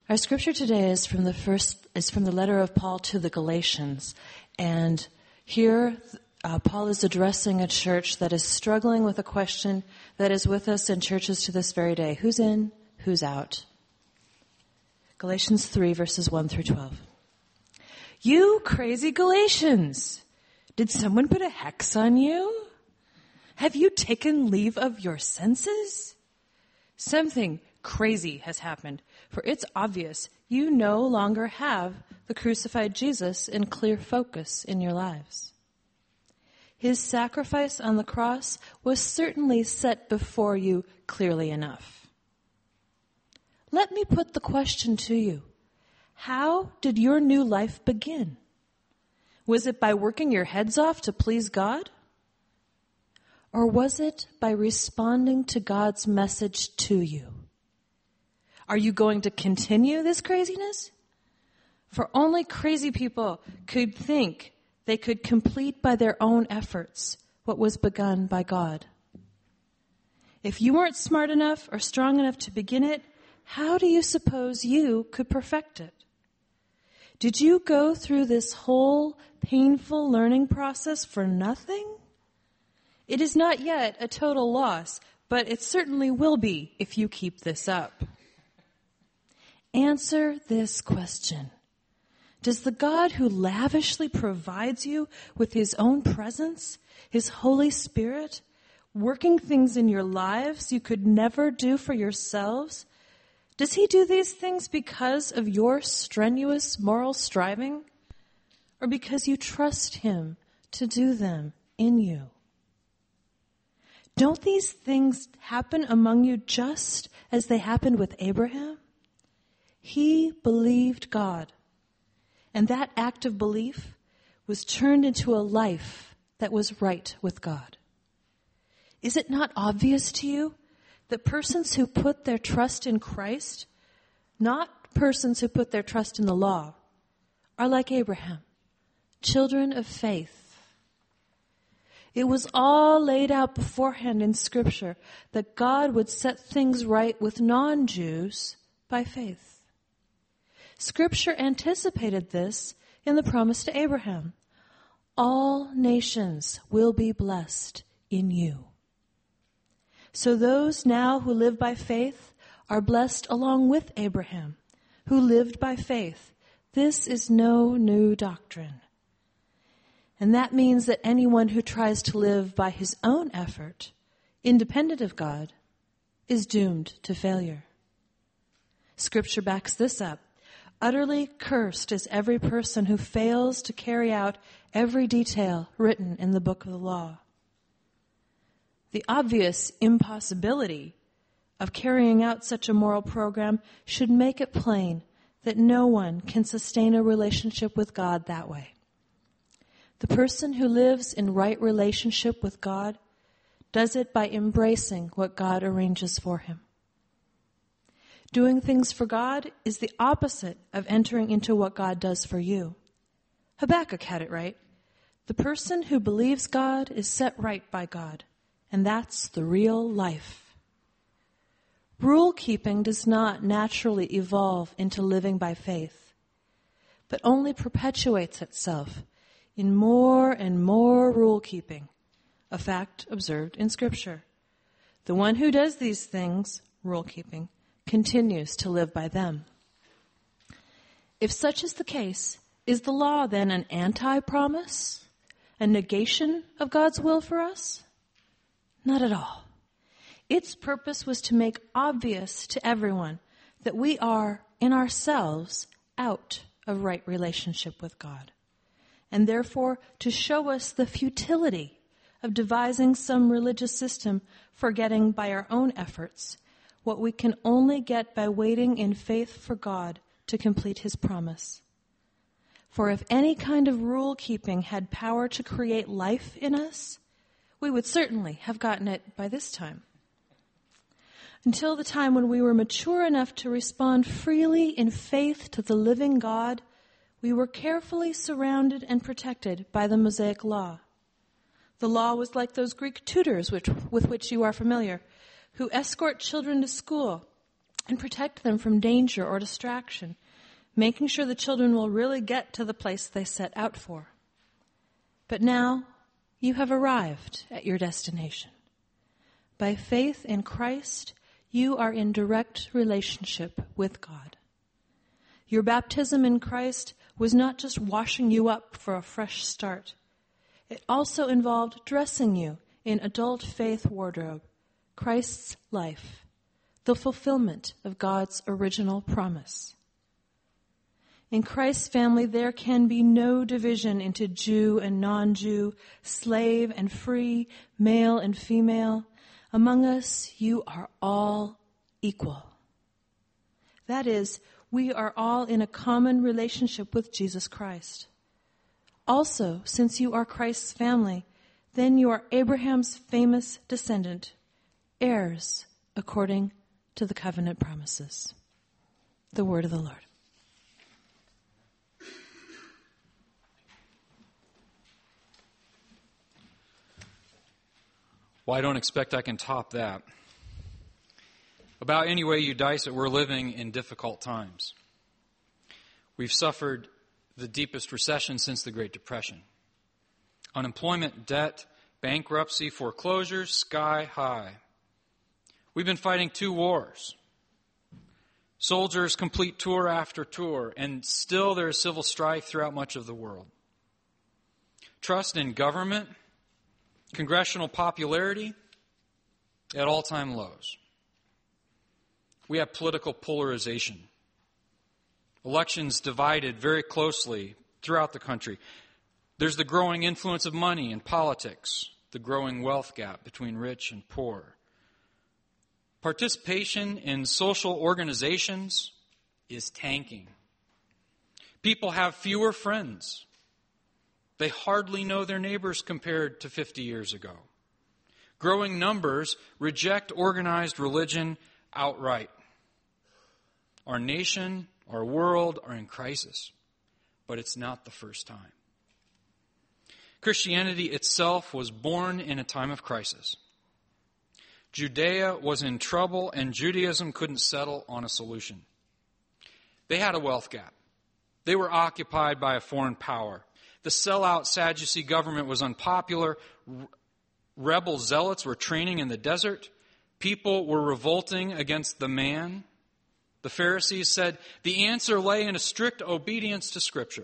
Our scripture today is from the letter of Paul to the Galatians. And here, Paul is addressing a church that is struggling with a question that is with us in churches to this very day. Who's in? Who's out? Galatians 3, verses 1 through 12. You crazy Galatians! Did someone put a hex on you? Have you taken leave of your senses? Something crazy has happened, for it's obvious you no longer have the crucified Jesus in clear focus in your lives. His sacrifice on the cross was certainly set before you clearly enough. Let me put the question to you. How did your new life begin? Was it by working your heads off to please God? Or was it by responding to God's message to you? Are you going to continue this craziness? For only crazy people could think they could complete by their own efforts what was begun by God. If you weren't smart enough or strong enough to begin it, how do you suppose you could perfect it? Did you go through this whole painful learning process for nothing? It is not yet a total loss, but it certainly will be if you keep this up. Answer this question. Does the God who lavishly provides you with his own presence, his Holy Spirit, working things in your lives you could never do for yourselves, does he do these things because of your strenuous moral striving, or because you trust him to do them in you? Don't these things happen among you just as they happened with Abraham? He believed God, and that act of belief was turned into a life that was right with God. Is it not obvious to you that persons who put their trust in Christ, not persons who put their trust in the law, are like Abraham, children of faith? It was all laid out beforehand in Scripture that God would set things right with non-Jews by faith. Scripture anticipated this in the promise to Abraham. All nations will be blessed in you. So those now who live by faith are blessed along with Abraham, who lived by faith. This is no new doctrine. And that means that anyone who tries to live by his own effort, independent of God, is doomed to failure. Scripture backs this up. Utterly cursed is every person who fails to carry out every detail written in the book of the law. The obvious impossibility of carrying out such a moral program should make it plain that no one can sustain a relationship with God that way. The person who lives in right relationship with God does it by embracing what God arranges for him. Doing things for God is the opposite of entering into what God does for you. Habakkuk had it right. The person who believes God is set right by God, and that's the real life. Rule keeping does not naturally evolve into living by faith, but only perpetuates itself in more and more rule keeping, a fact observed in Scripture. The one who does these things, rule keeping, continues to live by them. If such is the case, is the law then an anti-promise, a negation of God's will for us? Not at all. Its purpose was to make obvious to everyone that we are, in ourselves, out of right relationship with God, and therefore to show us the futility of devising some religious system for getting by our own efforts what we can only get by waiting in faith for God to complete his promise. For if any kind of rule-keeping had power to create life in us, we would certainly have gotten it by this time. Until the time when we were mature enough to respond freely in faith to the living God, we were carefully surrounded and protected by the Mosaic law. The law was like those Greek tutors with which you are familiar, who escort children to school and protect them from danger or distraction, making sure the children will really get to the place they set out for. But now you have arrived at your destination. By faith in Christ, you are in direct relationship with God. Your baptism in Christ was not just washing you up for a fresh start. It also involved dressing you in adult faith wardrobe, Christ's life, the fulfillment of God's original promise. In Christ's family, there can be no division into Jew and non-Jew, slave and free, male and female. Among us, you are all equal. That is, we are all in a common relationship with Jesus Christ. Also, since you are Christ's family, then you are Abraham's famous descendant, heirs according to the covenant promises. The word of the Lord. Well, I don't expect I can top that. About any way you dice it, we're living in difficult times. We've suffered the deepest recession since the Great Depression. Unemployment, debt, bankruptcy, foreclosures, sky high. We've been fighting 2 wars. Soldiers complete tour after tour, and still there is civil strife throughout much of the world. Trust in government, congressional popularity at all-time lows. We have political polarization. Elections divided very closely throughout the country. There's the growing influence of money in politics, the growing wealth gap between rich and poor. Participation in social organizations is tanking. People have fewer friends. They hardly know their neighbors compared to 50 years ago. Growing numbers reject organized religion outright. Our nation, our world are in crisis, but it's not the first time. Christianity itself was born in a time of crisis. Judea was in trouble, and Judaism couldn't settle on a solution. They had a wealth gap. They were occupied by a foreign power. The sellout Sadducee government was unpopular. Rebel zealots were training in the desert. People were revolting against the man. The Pharisees said the answer lay in a strict obedience to Scripture.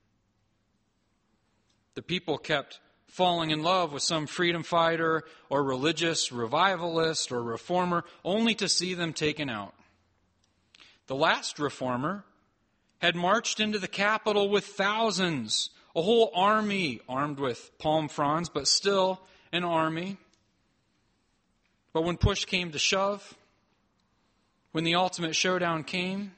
The people kept falling in love with some freedom fighter or religious revivalist or reformer, only to see them taken out. The last reformer had marched into the capital with thousands, a whole army armed with palm fronds, but still an army. But when push came to shove, when the ultimate showdown came,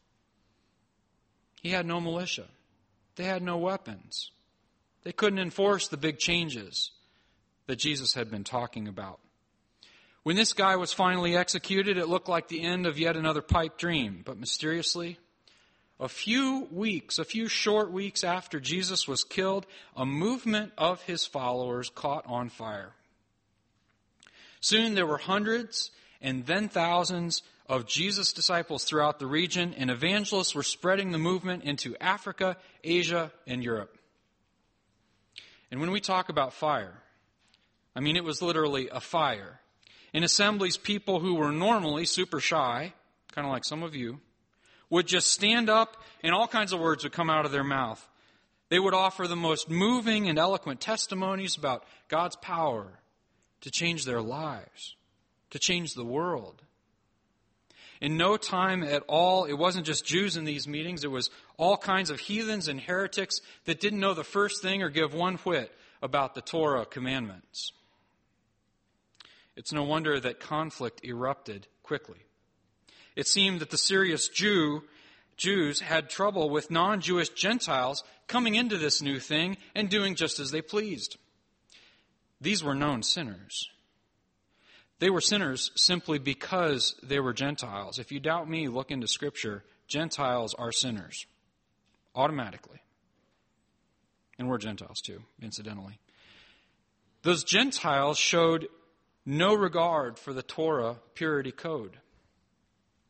he had no militia. They had no weapons. They couldn't enforce the big changes that Jesus had been talking about. When this guy was finally executed, it looked like the end of yet another pipe dream. But mysteriously, a few short weeks after Jesus was killed, a movement of his followers caught on fire. Soon there were hundreds and then thousands of Jesus' disciples throughout the region, and evangelists were spreading the movement into Africa, Asia, and Europe. And when we talk about fire, I mean it was literally a fire. In assemblies, people who were normally super shy, kind of like some of you, would just stand up and all kinds of words would come out of their mouth. They would offer the most moving and eloquent testimonies about God's power to change their lives, to change the world. In no time at all, it wasn't just Jews in these meetings, it was all kinds of heathens and heretics that didn't know the first thing or give one whit about the Torah commandments. It's no wonder that conflict erupted quickly. It seemed that the serious Jews had trouble with non-Jewish Gentiles coming into this new thing and doing just as they pleased. These were known sinners. They were sinners simply because they were Gentiles. If you doubt me, look into Scripture. Gentiles are sinners, automatically. And we're Gentiles too, incidentally. Those Gentiles showed no regard for the Torah purity code.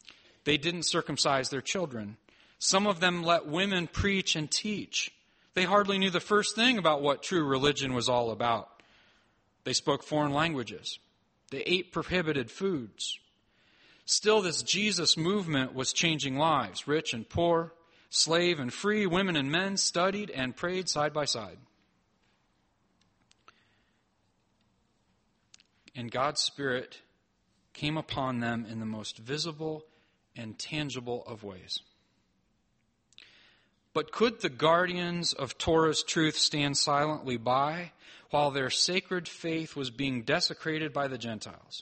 They didn't circumcise their children. Some of them let women preach and teach. They hardly knew the first thing about what true religion was all about. They spoke foreign languages. They ate prohibited foods. Still, this Jesus movement was changing lives. Rich and poor, slave and free, women and men studied and prayed side by side. And God's Spirit came upon them in the most visible and tangible of ways. But could the guardians of Torah's truth stand silently by while their sacred faith was being desecrated by the Gentiles?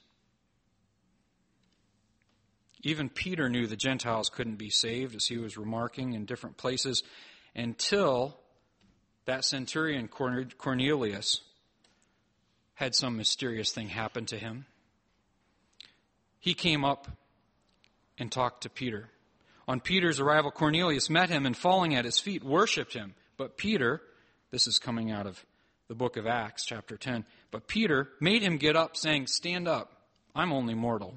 Even Peter knew the Gentiles couldn't be saved, as he was remarking in different places, until that centurion Cornelius had some mysterious thing happen to him. He came up and talked to Peter. On Peter's arrival, Cornelius met him and, falling at his feet, worshipped him. But Peter, this is coming out of the book of Acts, chapter 10, but Peter made him get up, saying, "Stand up, I'm only mortal."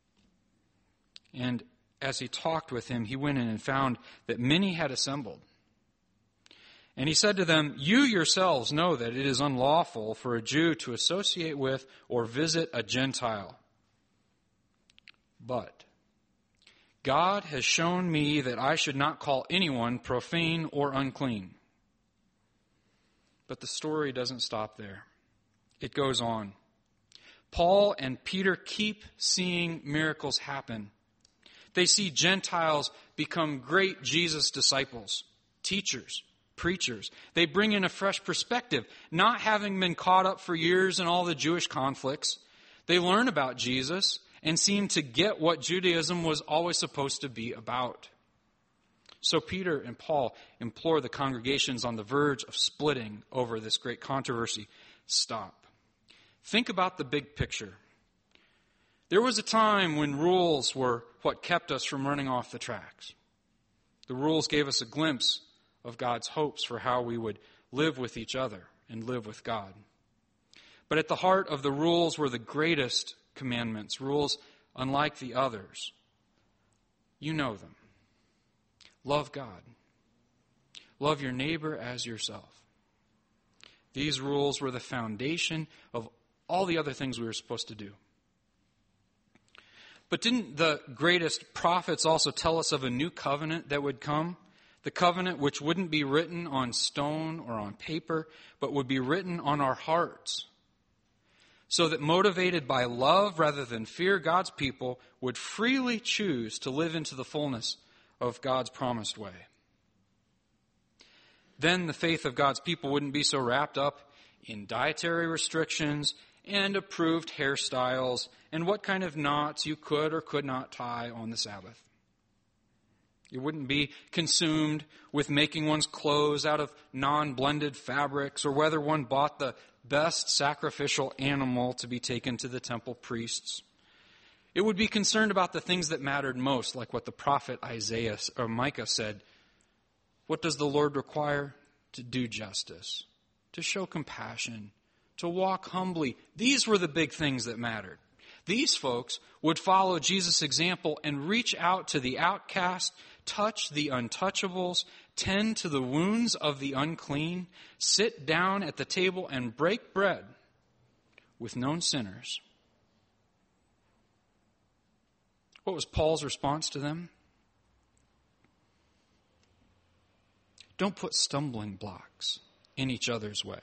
And as he talked with him, he went in and found that many had assembled. And he said to them, "You yourselves know that it is unlawful for a Jew to associate with or visit a Gentile. But God has shown me that I should not call anyone profane or unclean." But the story doesn't stop there. It goes on. Paul and Peter keep seeing miracles happen. They see Gentiles become great Jesus disciples, teachers, preachers. They bring in a fresh perspective, not having been caught up for years in all the Jewish conflicts. They learn about Jesus and seem to get what Judaism was always supposed to be about. So Peter and Paul implore the congregations on the verge of splitting over this great controversy, stop. Think about the big picture. There was a time when rules were what kept us from running off the tracks. The rules gave us a glimpse of God's hopes for how we would live with each other and live with God. But at the heart of the rules were the greatest commandments, rules unlike the others. You know them. Love God. Love your neighbor as yourself. These rules were the foundation of all the other things we were supposed to do. But didn't the greatest prophets also tell us of a new covenant that would come? The covenant which wouldn't be written on stone or on paper, but would be written on our hearts. So that motivated by love rather than fear, God's people would freely choose to live into the fullness of God's promised way. Then the faith of God's people wouldn't be so wrapped up in dietary restrictions and approved hairstyles and what kind of knots you could or could not tie on the Sabbath. It wouldn't be consumed with making one's clothes out of non-blended fabrics or whether one bought the best sacrificial animal to be taken to the temple priests. It would be concerned about the things that mattered most, like what the prophet Isaiah or Micah said. What does the Lord require? To do justice, to show compassion, to walk humbly. These were the big things that mattered. These folks would follow Jesus' example and reach out to the outcast, touch the untouchables, tend to the wounds of the unclean, sit down at the table and break bread with known sinners. What was Paul's response to them? Don't put stumbling blocks in each other's way.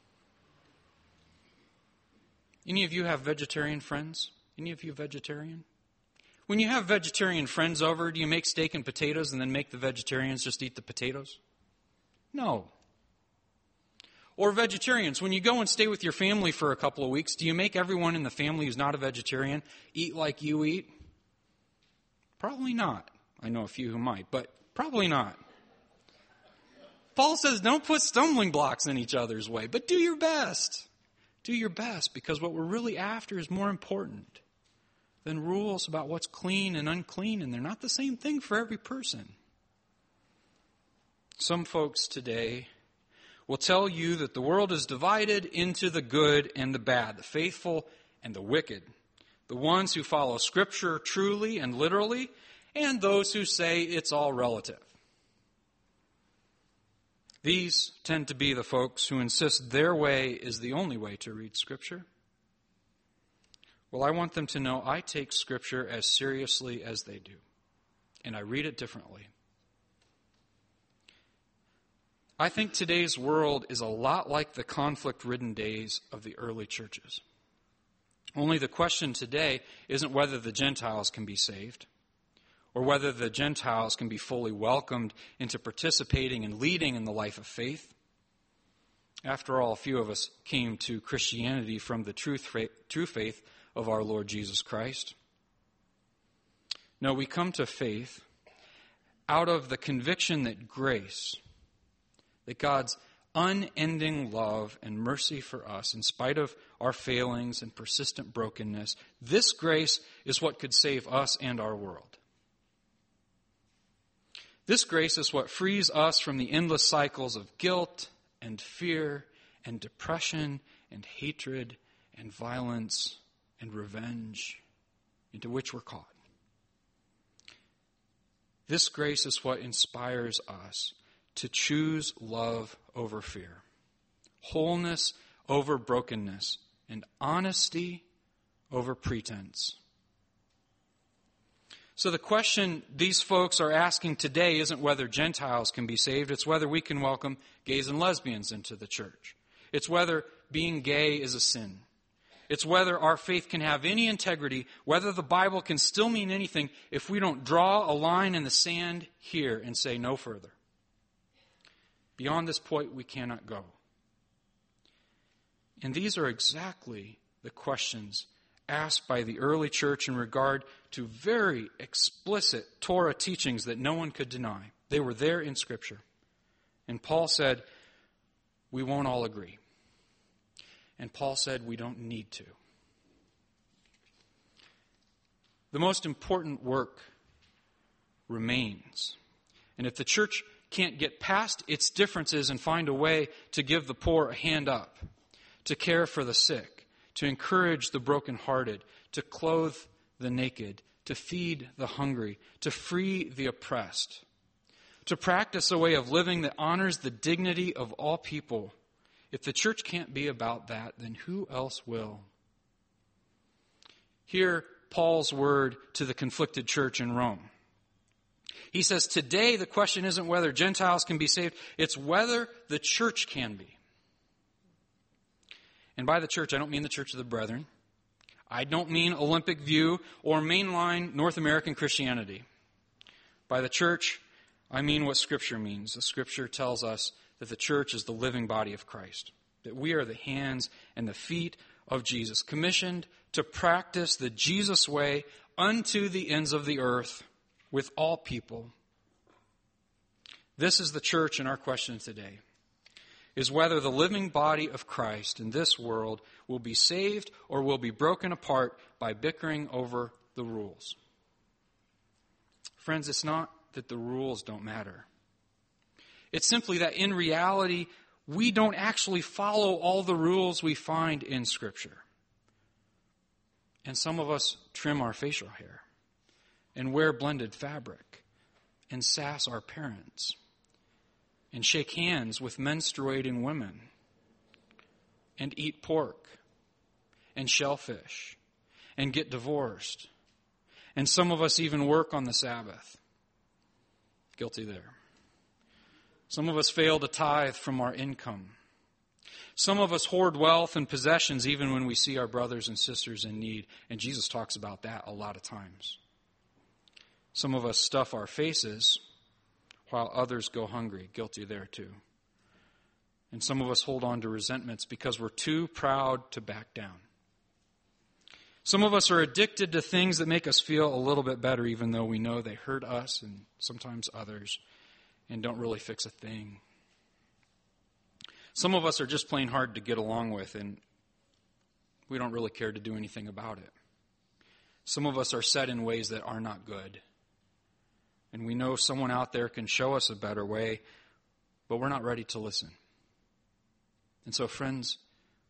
Any of you have vegetarian friends? Any of you vegetarian? When you have vegetarian friends over, do you make steak and potatoes and then make the vegetarians just eat the potatoes? No. Or vegetarians, when you go and stay with your family for a couple of weeks, do you make everyone in the family who's not a vegetarian eat like you eat? Probably not. I know a few who might, but probably not. Paul says don't put stumbling blocks in each other's way, but do your best. Do your best, because what we're really after is more important than rules about what's clean and unclean, and they're not the same thing for every person. Some folks today will tell you that the world is divided into the good and the bad, the faithful and the wicked, the ones who follow Scripture truly and literally, and those who say it's all relative. These tend to be the folks who insist their way is the only way to read Scripture. Well, I want them to know I take Scripture as seriously as they do, and I read it differently. I think today's world is a lot like the conflict-ridden days of the early churches. Only the question today isn't whether the Gentiles can be saved, or whether the Gentiles can be fully welcomed into participating and leading in the life of faith. After all, few of us came to Christianity from the true faith of our Lord Jesus Christ. No, we come to faith out of the conviction that grace, that God's unending love and mercy for us, in spite of our failings and persistent brokenness, this grace is what could save us and our world. This grace is what frees us from the endless cycles of guilt and fear and depression and hatred and violence and revenge into which we're caught. This grace is what inspires us to choose love over fear, wholeness over brokenness, and honesty over pretense. So the question these folks are asking today isn't whether Gentiles can be saved, it's whether we can welcome gays and lesbians into the church. It's whether being gay is a sin. It's whether our faith can have any integrity, whether the Bible can still mean anything if we don't draw a line in the sand here and say no further. Beyond this point, we cannot go. And these are exactly the questions asked by the early church in regard to very explicit Torah teachings that no one could deny. They were there in Scripture. And Paul said, we won't all agree. And Paul said, we don't need to. The most important work remains. And if the church can't get past its differences and find a way to give the poor a hand up, to care for the sick, to encourage the brokenhearted, to clothe the naked, to feed the hungry, to free the oppressed, to practice a way of living that honors the dignity of all people. If the church can't be about that, then who else will? Hear Paul's word to the conflicted church in Rome. He says, today the question isn't whether Gentiles can be saved, it's whether the church can be. And by the church, I don't mean the Church of the Brethren. I don't mean Olympic View or mainline North American Christianity. By the church, I mean what Scripture means. The Scripture tells us that the church is the living body of Christ, that we are the hands and the feet of Jesus, commissioned to practice the Jesus way unto the ends of the earth with all people. This is the church, and our question today is whether the living body of Christ in this world will be saved or will be broken apart by bickering over the rules. Friends, it's not that the rules don't matter. It's simply that in reality, we don't actually follow all the rules we find in Scripture. And some of us trim our facial hair and wear blended fabric and sass our parents and shake hands with menstruating women and eat pork and shellfish and get divorced. And some of us even work on the Sabbath. Guilty there. Some of us fail to tithe from our income. Some of us hoard wealth and possessions even when we see our brothers and sisters in need. And Jesus talks about that a lot of times. Some of us stuff our faces while others go hungry. Guilty there too. And some of us hold on to resentments because we're too proud to back down. Some of us are addicted to things that make us feel a little bit better even though we know they hurt us and sometimes others and don't really fix a thing. Some of us are just plain hard to get along with and we don't really care to do anything about it. Some of us are set in ways that are not good. And we know someone out there can show us a better way, but we're not ready to listen. And so, friends,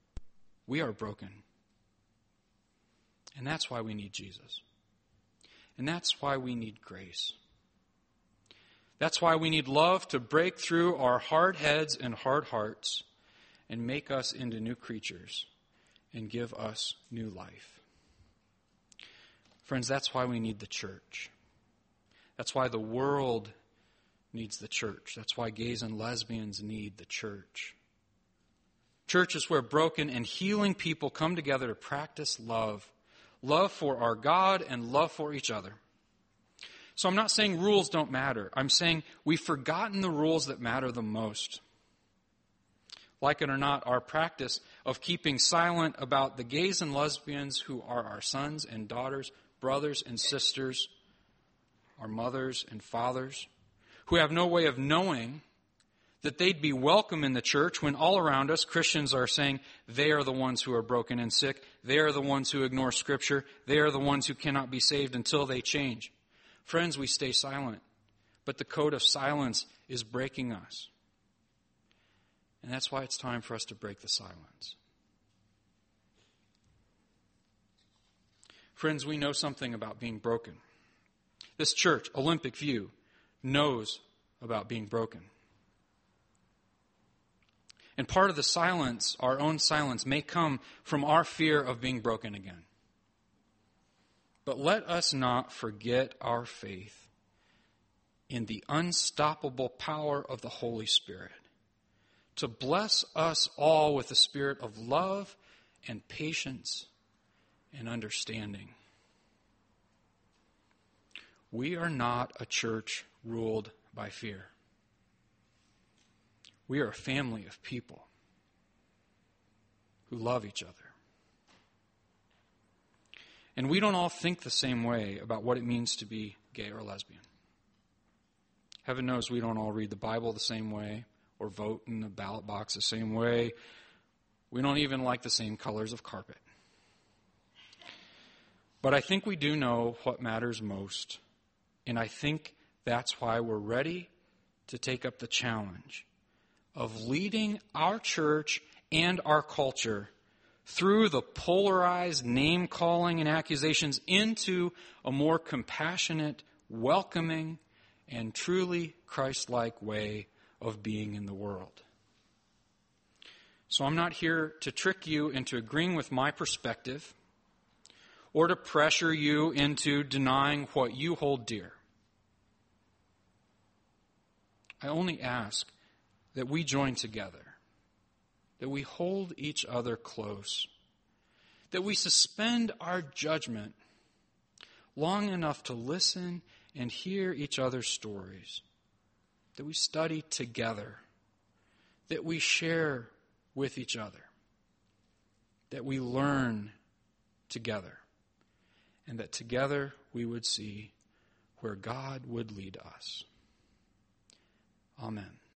we are broken. And that's why we need Jesus. And that's why we need grace. That's why we need love to break through our hard heads and hard hearts and make us into new creatures and give us new life. Friends, that's why we need the church. That's why the world needs the church. That's why gays and lesbians need the church. Church is where broken and healing people come together to practice love. Love for our God and love for each other. So I'm not saying rules don't matter. I'm saying we've forgotten the rules that matter the most. Like it or not, our practice of keeping silent about the gays and lesbians who are our sons and daughters, brothers and sisters, our mothers and fathers, who have no way of knowing that they'd be welcome in the church when all around us Christians are saying they are the ones who are broken and sick, they are the ones who ignore Scripture, they are the ones who cannot be saved until they change. Friends, we stay silent, but the code of silence is breaking us. And that's why it's time for us to break the silence. Friends, we know something about being broken. This church, Olympic View, knows about being broken. And part of the silence, our own silence, may come from our fear of being broken again. But let us not forget our faith in the unstoppable power of the Holy Spirit to bless us all with a spirit of love and patience and understanding. We are not a church ruled by fear. We are a family of people who love each other. And we don't all think the same way about what it means to be gay or lesbian. Heaven knows we don't all read the Bible the same way or vote in the ballot box the same way. We don't even like the same colors of carpet. But I think we do know what matters most. And I think that's why we're ready to take up the challenge of leading our church and our culture through the polarized name-calling and accusations into a more compassionate, welcoming, and truly Christ-like way of being in the world. So I'm not here to trick you into agreeing with my perspective or to pressure you into denying what you hold dear. I only ask that we join together, that we hold each other close, that we suspend our judgment long enough to listen and hear each other's stories, that we study together, that we share with each other, that we learn together, and that together we would see where God would lead us. Amen.